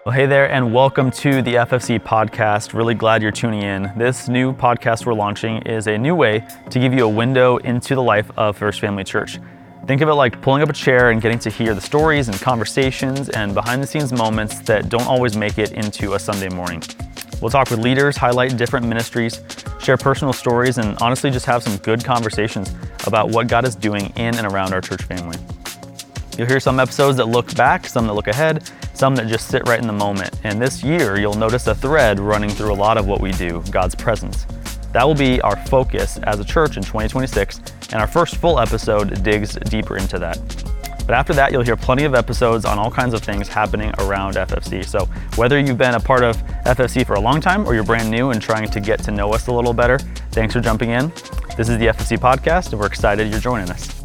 Well, hey there, and welcome to the FFC podcast. Really glad you're tuning in. This new podcast we're launching is a new way to give you a window into the life of First Family Church. Think of it like pulling up a chair and getting to hear the stories and conversations and behind-the-scenes moments that don't always make it into a Sunday morning. We'll talk with leaders, highlight different ministries, share personal stories, and honestly just have some good conversations about what God is doing in and around our church family. You'll hear some episodes that look back, some that look ahead, some that just sit right in the moment. And this year, you'll notice a thread running through a lot of what we do, God's presence. That will be our focus as a church in 2026, and our first full episode digs deeper into that. But after that, you'll hear plenty of episodes on all kinds of things happening around FFC. So whether you've been a part of FFC for a long time or you're brand new and trying to get to know us a little better, thanks for jumping in. This is the FFC podcast, and we're excited you're joining us.